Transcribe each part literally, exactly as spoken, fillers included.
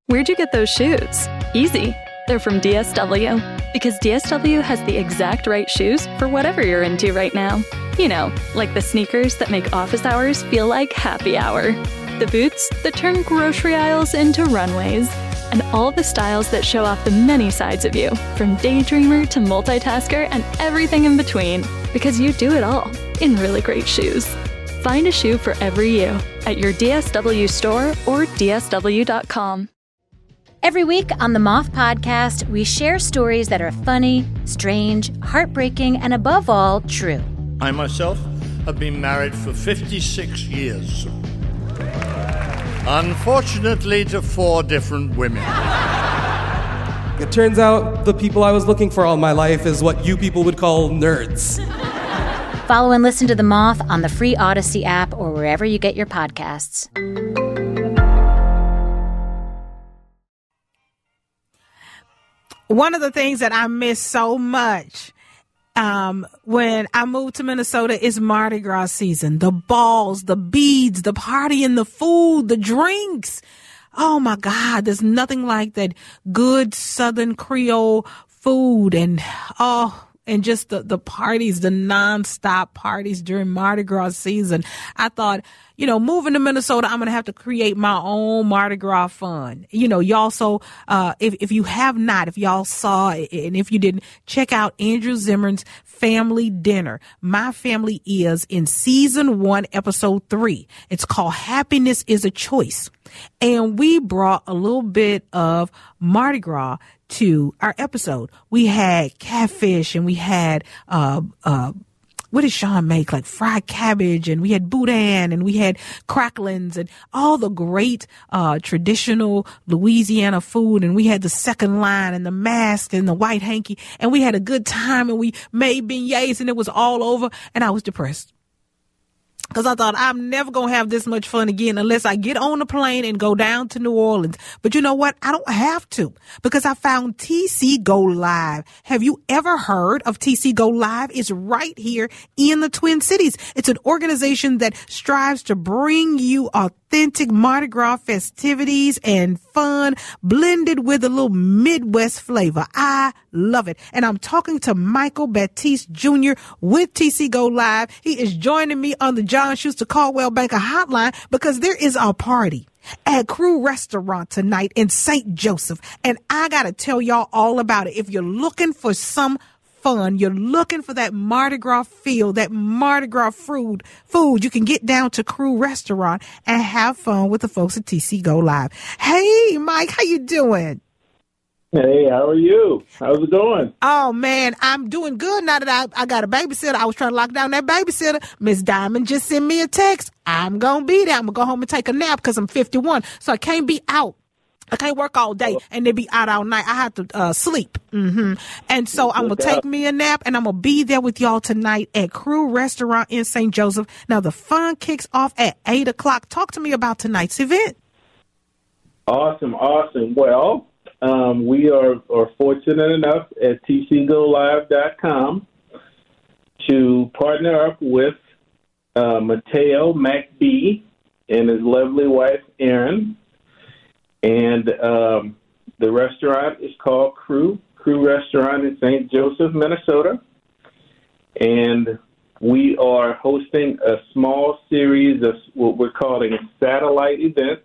Where'd you get those shoes? Easy. They're from D S W. Because D S W has the exact right shoes for whatever you're into right now. You know, like the sneakers that make office hours feel like happy hour. The boots that turn grocery aisles into runways. And all the styles that show off the many sides of you, from daydreamer to multitasker and everything in between. Because you do it all in really great shoes. Find a shoe for every you at your D S W store or D S W dot com. Every week on the Moth Podcast, we share stories that are funny, strange, heartbreaking, and above all, true. I myself have been married for fifty-six years. Unfortunately, to four different women. It turns out the people I was looking for all my life is what you people would call nerds. Follow and listen to The Moth on the free Odyssey app or wherever you get your podcasts. One of the things that I miss so much um, when I moved to Minnesota is Mardi Gras season. The balls, the beads, the partying, the food, the drinks. Oh, my God, there's nothing like that good Southern Creole food and, oh, and just the, the parties, the nonstop parties during Mardi Gras season. I thought, you know, moving to Minnesota, I'm going to have to create my own Mardi Gras fun. You know, y'all, so uh, if, if you have not, if y'all saw, and if you didn't, check out Andrew Zimmern's Family Dinner. My Family Is in season one, episode three. It's called Happiness is a Choice. And we brought a little bit of Mardi Gras to our episode. We had catfish and we had, uh, uh, what did Sean make? Like fried cabbage, and we had boudin, and we had cracklins, and all the great, uh, traditional Louisiana food. And we had the second line and the mask and the white hanky, and we had a good time, and we made beignets, and it was all over. And I was depressed. Because I thought I'm never going to have this much fun again unless I get on a plane and go down to New Orleans. But you know what? I don't have to, because I found T C Go Live. Have you ever heard of T C Go Live? It's right here in the Twin Cities. It's an organization that strives to bring you authentic Mardi Gras festivities and fun blended with a little Midwest flavor. I love it. And I'm talking to Michael Baptiste Junior with T C Go Live. He is joining me on the John Schuster Caldwell Banker hotline because there is a party at Crew Restaurant tonight in Saint Joseph. And I got to tell y'all all about it. If you're looking for some fun, you're looking for that Mardi Gras feel, that Mardi Gras food, food, you can get down to Crew Restaurant and have fun with the folks at T C Go Live. Hey, Mike, how you doing? Hey, how are you? How's it going? Oh, man, I'm doing good now that I, I got a babysitter. I was trying to lock down that babysitter. Miss Diamond just sent me a text. I'm going to be there. I'm going to go home and take a nap because I'm fifty-one, so I can't be out. I can't work all day and then be out all night. I have to uh, sleep. Mm-hmm. And so I'm going to take me a nap, and I'm going to be there with y'all tonight at Crew Restaurant in Saint Joseph. Now, the fun kicks off at eight o'clock. Talk to me about tonight's event. Awesome, awesome. Well, um, we are, are fortunate enough at T C Go Live dot com to partner up with uh, Mateo McBee and his lovely wife, Erin. And um, the restaurant is called Crew, Crew Restaurant in Saint Joseph, Minnesota. And we are hosting a small series of what we're calling satellite events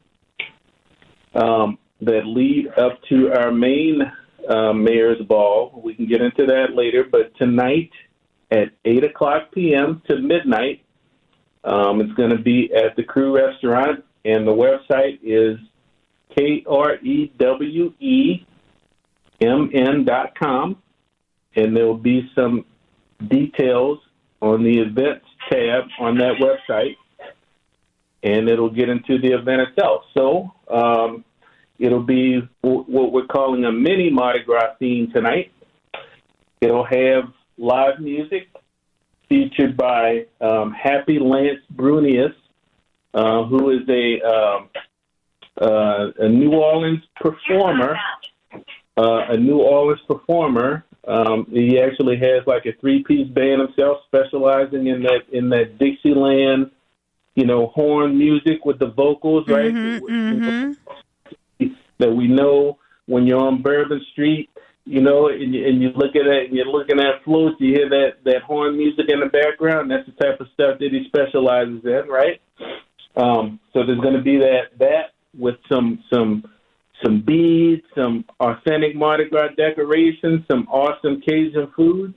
um, that lead up to our main uh, Mayor's Ball. We can get into that later. But tonight at eight o'clock p.m. to midnight, um, it's going to be at the Crew Restaurant. And the website is K R E W E M N dot com, and there will be some details on the events tab on that website, and it'll get into the event itself. So um, it'll be w- what we're calling a mini Mardi Gras theme tonight. It'll have live music featured by um, Happy Lance Brunius, uh, who is a um, Uh, a New Orleans performer, uh, a New Orleans performer. Um, he actually has like a three-piece band himself, specializing in that in that Dixieland, you know, horn music with the vocals, right? Mm-hmm, mm-hmm. that we know when you're on Bourbon Street, you know, and you, and you look at it, and you're looking at floats, you hear that, that horn music in the background. That's the type of stuff that he specializes in, right? Um, so there's going to be that that with some some some beads, some authentic Mardi Gras decorations, some awesome Cajun food.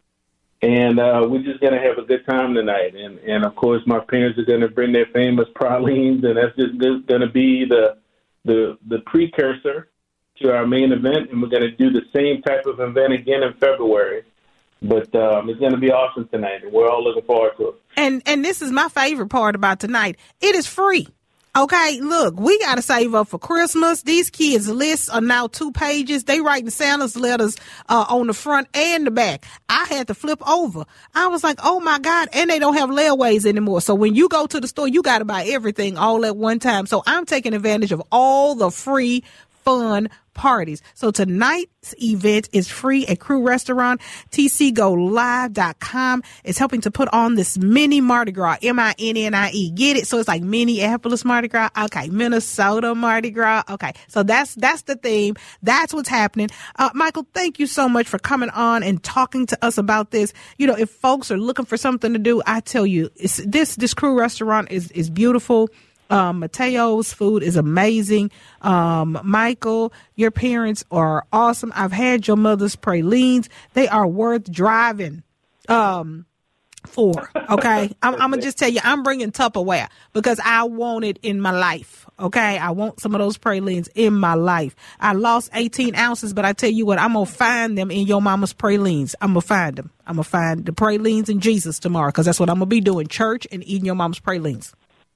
And uh, we're just going to have a good time tonight. And, and of course, my parents are going to bring their famous pralines, and that's just going to be the, the the precursor to our main event. And we're going to do the same type of event again in February. But um, it's going to be awesome tonight, and we're all looking forward to it. And and this is my favorite part about tonight. It is free. Okay, look, we got to save up for Christmas. These kids' lists are now two pages. They writing Santa's letters uh, on the front and the back. I had to flip over. I was like, oh, my God, and they don't have layaways anymore. So when you go to the store, you got to buy everything all at one time. So I'm taking advantage of all the free fun parties. So tonight's event is free at Crew Restaurant. T C go live dot com is helping to put on this mini Mardi Gras, M I N N I E. Get it? So it's like Minneapolis Mardi Gras. Okay. Minnesota Mardi Gras. Okay. So that's, that's the theme. That's what's happening. Uh, Michael, thank you so much for coming on and talking to us about this. You know, if folks are looking for something to do, I tell you, it's, this, this Crew Restaurant is, is beautiful. Um, Mateo's food is amazing. Um, Michael, your parents are awesome. I've had your mother's pralines. They are worth driving, um, for. Okay. I'm, I'm going to just tell you, I'm bringing Tupperware because I want it in my life. Okay. I want some of those pralines in my life. I lost eighteen ounces, but I tell you what, I'm going to find them in your mama's pralines. I'm going to find them. I'm going to find the pralines in Jesus tomorrow because that's what I'm going to be doing, church and eating your mom's pralines.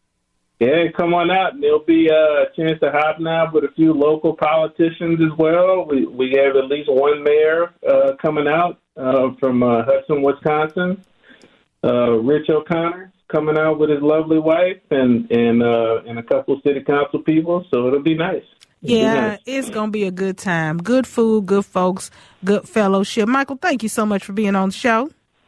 Yeah, come on out. There'll be a chance to hobnob with a few local politicians as well. We we have at least one mayor uh, coming out uh, from uh, Hudson, Wisconsin. Uh, Rich O'Connor coming out with his lovely wife and and uh, and a couple of city council people. So it'll be nice. It'll yeah, be nice. It's gonna be a good time. Good food, good folks, good fellowship. Michael, thank you so much for being on the show.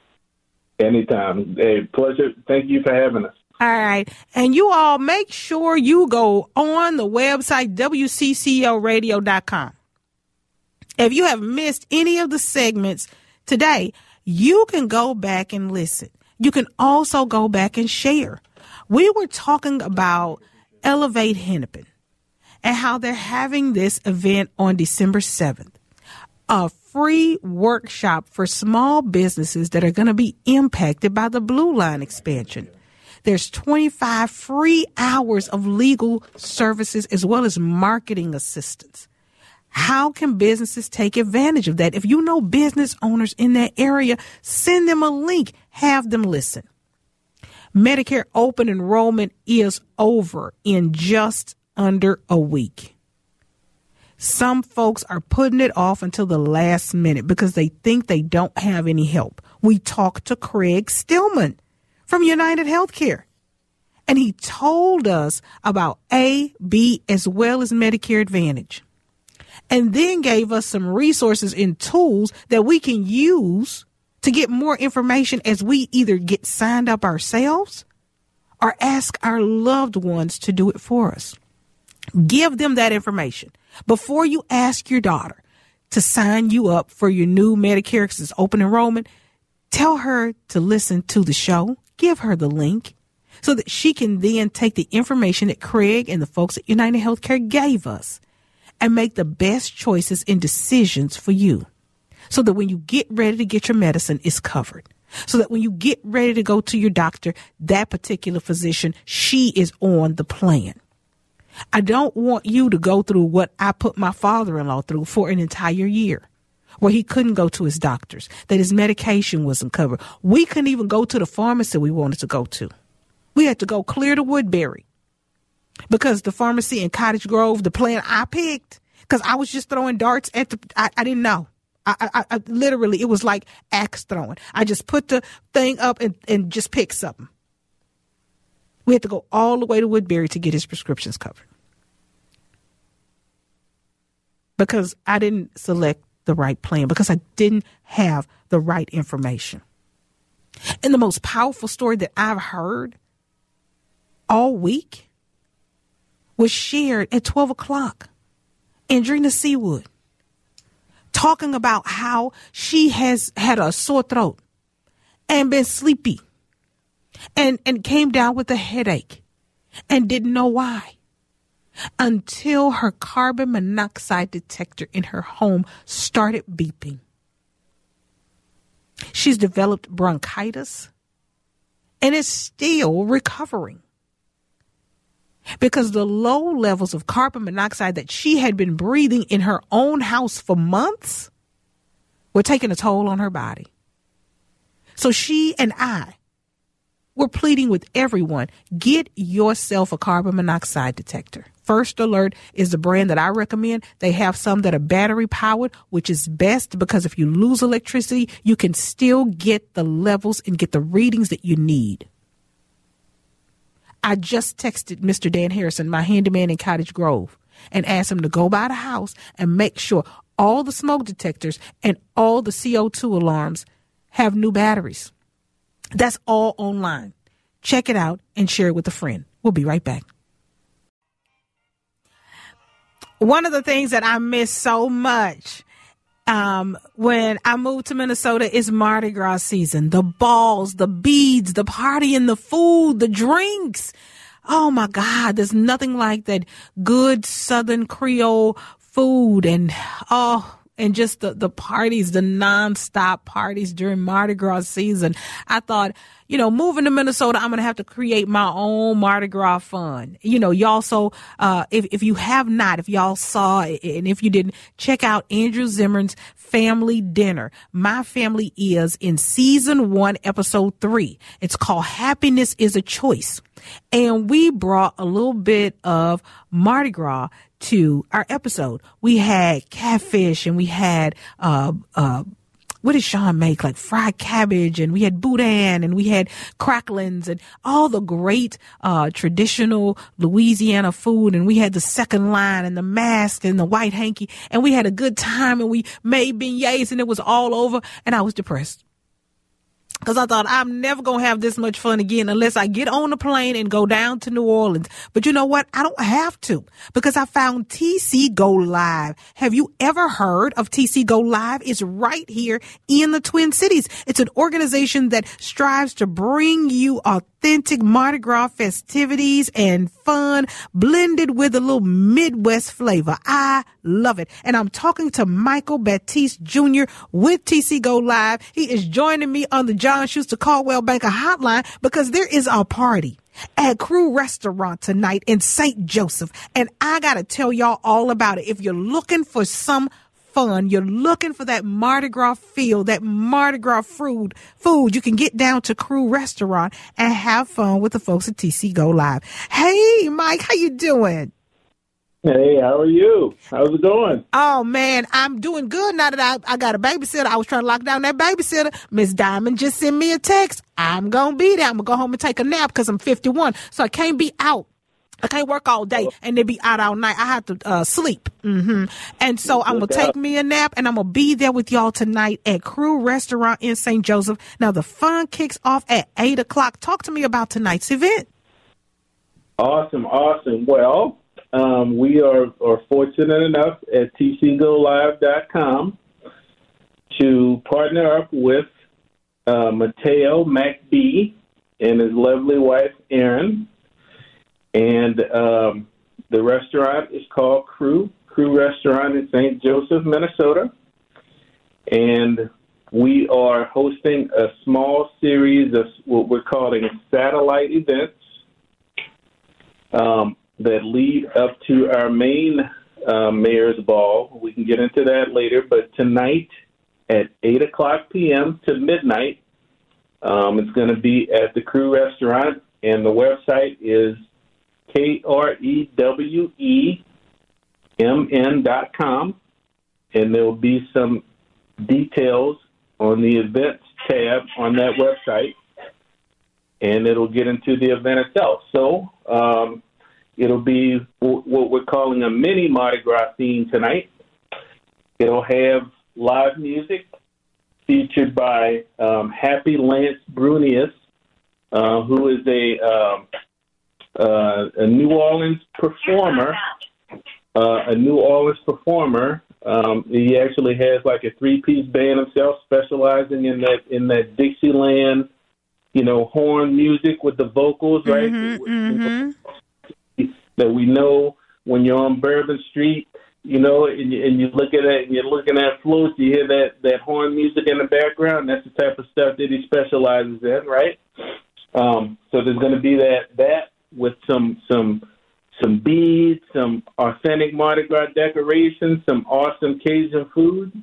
Anytime. Hey, pleasure. Thank you for having us. All right. And you all make sure you go on the website, W C C O radio dot com. If you have missed any of the segments today, you can go back and listen. You can also go back and share. We were talking about Elevate Hennepin and how they're having this event on December seventh, a free workshop for small businesses that are going to be impacted by the Blue Line expansion. There's twenty-five free hours of legal services as well as marketing assistance. How can businesses take advantage of that? If you know business owners in that area, send them a link. Have them listen. Medicare open enrollment is over in just under a week. Some folks are putting it off until the last minute because they think they don't have any help. We talked to Craig Stillman from United Healthcare, and he told us about A, B, as well as Medicare Advantage, and then gave us some resources and tools that we can use to get more information as we either get signed up ourselves or ask our loved ones to do it for us. Give them that information before you ask your daughter to sign you up for your new Medicare because it's open enrollment. Tell her to listen to the show. Give her the link so that she can then take the information that Craig and the folks at United Healthcare gave us and make the best choices and decisions for you so that when you get ready to get your medicine, it's covered. So that when you get ready to go to your doctor, that particular physician, she is on the plan. I don't want you to go through what I put my father-in-law through for an entire year, where he couldn't go to his doctors, that his medication wasn't covered. We couldn't even go to the pharmacy we wanted to go to. We had to go clear to Woodbury because the pharmacy in Cottage Grove, the plan I picked, because I was just throwing darts at the, I, I didn't know. I, I, I literally, it was like axe throwing. I just put the thing up and, and just pick something. We had to go all the way to Woodbury to get his prescriptions covered because I didn't select the right plan, because I didn't have the right information. And the most powerful story that I've heard all week was shared at twelve o'clock. Andrina Seawood, talking about how she has had a sore throat and been sleepy and, and came down with a headache and didn't know why until her carbon monoxide detector in her home started beeping. She's developed bronchitis and is still recovering because the low levels of carbon monoxide that she had been breathing in her own house for months were taking a toll on her body. So she and I were pleading with everyone, get yourself a carbon monoxide detector. First Alert is the brand that I recommend. They have some that are battery powered, which is best because if you lose electricity, you can still get the levels and get the readings that you need. I just texted Mister Dan Harrison, my handyman in Cottage Grove, and asked him to go by the house and make sure all the smoke detectors and all the C O two alarms have new batteries. That's all online. Check it out and share it with a friend. We'll be right back. One of the things that I miss so much um, when I moved to Minnesota is Mardi Gras season. The balls, the beads, the partying, the food, the drinks. Oh, my God, there's nothing like that good Southern Creole food and, oh, and just the, the parties, the nonstop parties during Mardi Gras season. I thought, you know, moving to Minnesota, I'm going to have to create my own Mardi Gras fun. You know, y'all, so uh, if, if you have not, if y'all saw, and if you didn't, check out Andrew Zimmern's Family Dinner. My Family Is in season one, episode three. It's called Happiness is a Choice. And we brought a little bit of Mardi Gras to our episode. We had catfish and we had, uh, uh, what did Sean make? Like fried cabbage, and we had boudin, and we had cracklings, and all the great uh traditional Louisiana food. And we had the second line and the mask and the white hanky, and we had a good time, and we made beignets, and it was all over. And I was depressed because I thought I'm never going to have this much fun again unless I get on a plane and go down to New Orleans. But you know what? I don't have to because I found T C Go Live. Have you ever heard of T C Go Live? It's right here in the Twin Cities. It's an organization that strives to bring you authentic Mardi Gras festivities and fun blended with a little Midwest flavor. I love it. And I'm talking to Michael Baptiste Junior with T C Go Live. He is joining me on the John Schuster Caldwell Banker hotline because there is a party at Crew Restaurant tonight in Saint Joseph. And I got to tell y'all all about it. If you're looking for some fun, you're looking for that Mardi Gras feel, that Mardi Gras food, food, you can get down to Crew Restaurant and have fun with the folks at T C Go Live. Hey, Mike, how you doing? Hey, how are you? How's it going? Oh, man, I'm doing good now that I, I got a babysitter. I was trying to lock down that babysitter. Miss Diamond just sent me a text. I'm going to be there. I'm going to go home and take a nap because I'm fifty-one, so I can't be out. I can't work all day and then be out all night. I have to uh, sleep. Mm-hmm. And so I'm going to take me a nap, and I'm going to be there with y'all tonight at Crew Restaurant in Saint Joseph. Now, the fun kicks off at eight o'clock. Talk to me about tonight's event. Awesome, awesome. Well, um, we are, are fortunate enough at T C Go Live dot com to partner up with uh, Mateo McBee and his lovely wife, Erin. And um, the restaurant is called Crew, Crew Restaurant in Saint Joseph, Minnesota. And we are hosting a small series of what we're calling satellite events um, that lead up to our main uh, Mayor's Ball. We can get into that later. But tonight at eight o'clock p.m. to midnight, um, it's going to be at the Crew Restaurant. And the website is K R E W E M N dot com, and there will be some details on the events tab on that website, and it'll get into the event itself. So um, it'll be w- what we're calling a mini Mardi Gras theme tonight. It'll have live music featured by um, Happy Lance Brunius, uh, who is a... Um, Uh, a New Orleans performer uh, a New Orleans performer. Um, he actually has like a three-piece band himself, specializing in that in that Dixieland, you know, horn music with the vocals, right? Mm-hmm, mm-hmm. That we know when you're on Bourbon Street, you know, and you, and you look at it, and you're looking at floats, you hear that, that horn music in the background. That's the type of stuff that he specializes in, right? Um, so there's going to be that that with some some some beads, some authentic Mardi Gras decorations, some awesome Cajun food,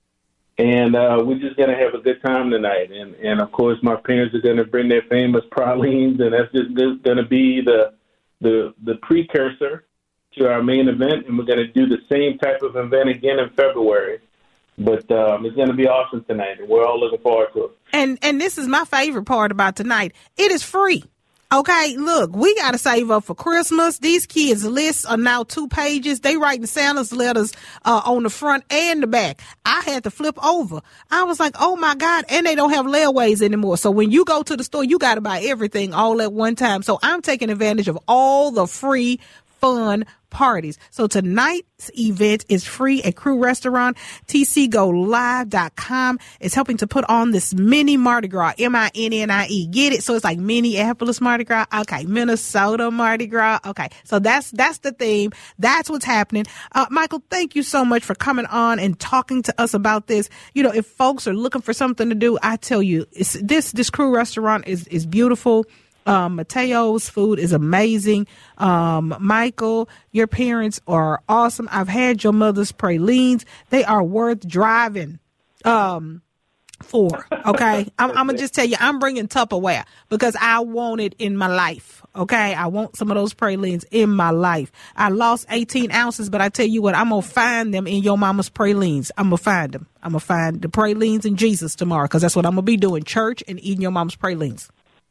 and uh, we're just going to have a good time tonight. And and of course, my parents are going to bring their famous pralines, and that's just going to be the the the precursor to our main event. And we're going to do the same type of event again in February. But um, it's going to be awesome tonight, and we're all looking forward to it. And and this is my favorite part about tonight. It is free. Okay, look, we got to save up for Christmas. These kids' lists are now two pages. They writing Santa's letters uh, on the front and the back. I had to flip over. I was like, oh, my God, and they don't have layaways anymore. So when you go to the store, you got to buy everything all at one time. So I'm taking advantage of all the free fun parties. So tonight's event is free at Crew Restaurant. T C go live dot com is helping to put on this mini Mardi Gras, M I N N I E. Get it? So it's like Minneapolis Mardi Gras. Okay. Minnesota Mardi Gras. Okay. So that's, that's the theme. That's what's happening. Uh, Michael, thank you so much for coming on and talking to us about this. You know, if folks are looking for something to do, I tell you, it's, this, this Crew Restaurant is, is beautiful. Um, Mateo's food is amazing. Um, Michael, your parents are awesome. I've had your mother's pralines. They are worth driving, um, for. Okay. I'm, I'm going to just tell you, I'm bringing Tupperware because I want it in my life. Okay. I want some of those pralines in my life. I lost eighteen ounces, but I tell you what, I'm going to find them in your mama's pralines. I'm going to find them. I'm going to find the pralines in Jesus tomorrow because that's what I'm going to be doing, church and eating your mama's pralines.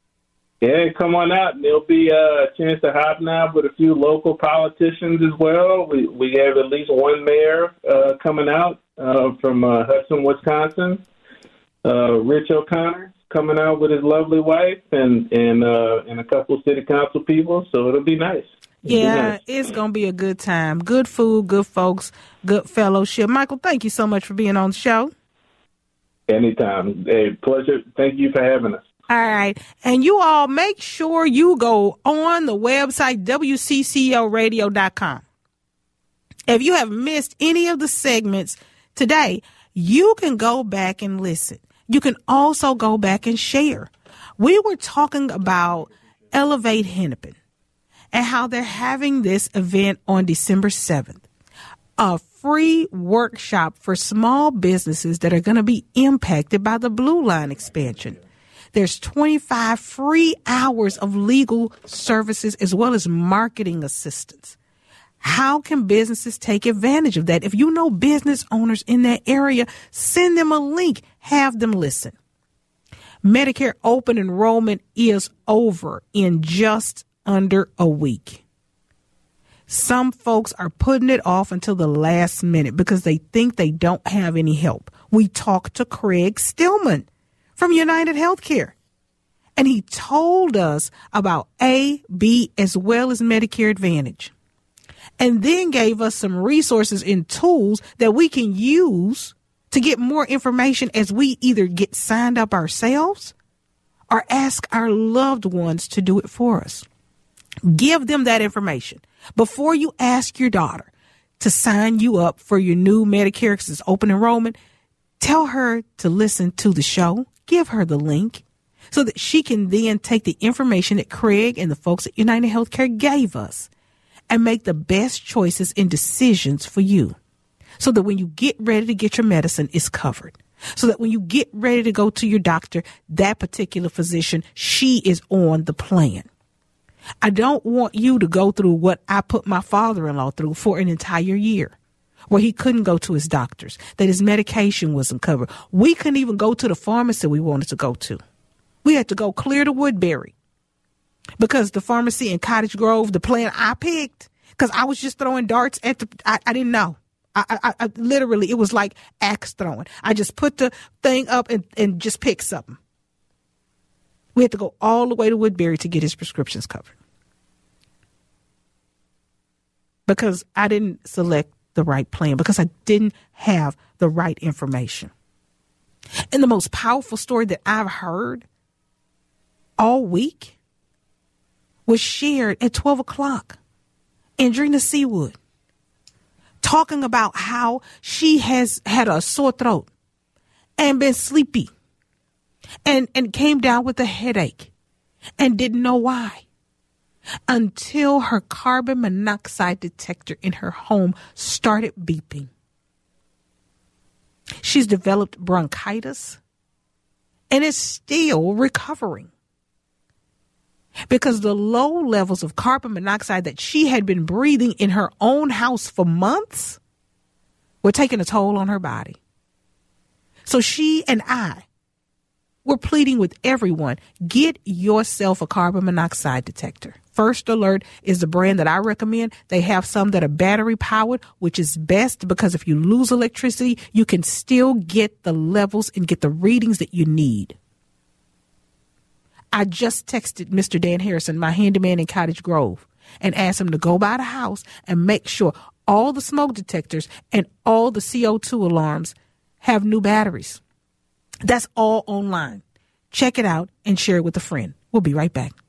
Yeah, come on out. There'll be a chance to hobnob with a few local politicians as well. We we have at least one mayor uh, coming out uh, from uh, Hudson, Wisconsin. Uh, Rich O'Connor coming out with his lovely wife and and uh, and a couple of city council people. So it'll be nice. It'll yeah, be nice. It's gonna be a good time. Good food, good folks, good fellowship. Michael, thank you so much for being on the show. Anytime. Hey, pleasure. Thank you for having us. All right. And you all make sure you go on the website, W C C O radio dot com. If you have missed any of the segments today, you can go back and listen. You can also go back and share. We were talking about Elevate Hennepin and how they're having this event on December seventh, a free workshop for small businesses that are going to be impacted by the Blue Line expansion. There's twenty-five free hours of legal services as well as marketing assistance. How can businesses take advantage of that? If you know business owners in that area, send them a link. Have them listen. Medicare open enrollment is over in just under a week. Some folks are putting it off until the last minute because they think they don't have any help. We talked to Craig Stillman from United Healthcare, and he told us about A, B, as well as Medicare Advantage, and then gave us some resources and tools that we can use to get more information as we either get signed up ourselves or ask our loved ones to do it for us. Give them that information before you ask your daughter to sign you up for your new Medicare because it's open enrollment. Tell her to listen to the show. Give her the link so that she can then take the information that Craig and the folks at United Healthcare gave us and make the best choices and decisions for you so that when you get ready to get your medicine, it's covered. So that when you get ready to go to your doctor, that particular physician, she is on the plan. I don't want you to go through what I put my father-in-law through for an entire year, where he couldn't go to his doctors, that his medication wasn't covered. We couldn't even go to the pharmacy we wanted to go to. We had to go clear to Woodbury because the pharmacy in Cottage Grove, the plan I picked, because I was just throwing darts at the, I, I didn't know. I, I, I literally, it was like axe throwing. I just put the thing up and, and just picked something. We had to go all the way to Woodbury to get his prescriptions covered. because I didn't select the right plan, because I didn't have the right information. And the most powerful story that I've heard all week was shared at twelve o'clock. Andrina Seawood talking about how she has had a sore throat and been sleepy and, and came down with a headache and didn't know why until her carbon monoxide detector in her home started beeping. She's developed bronchitis and is still recovering because the low levels of carbon monoxide that she had been breathing in her own house for months were taking a toll on her body. So she and I were pleading with everyone, get yourself a carbon monoxide detector. First Alert is the brand that I recommend. They have some that are battery powered, which is best because if you lose electricity, you can still get the levels and get the readings that you need. I just texted Mister Dan Harrison, my handyman in Cottage Grove, and asked him to go by the house and make sure all the smoke detectors and all the C O two alarms have new batteries. That's all online. Check it out and share it with a friend. We'll be right back.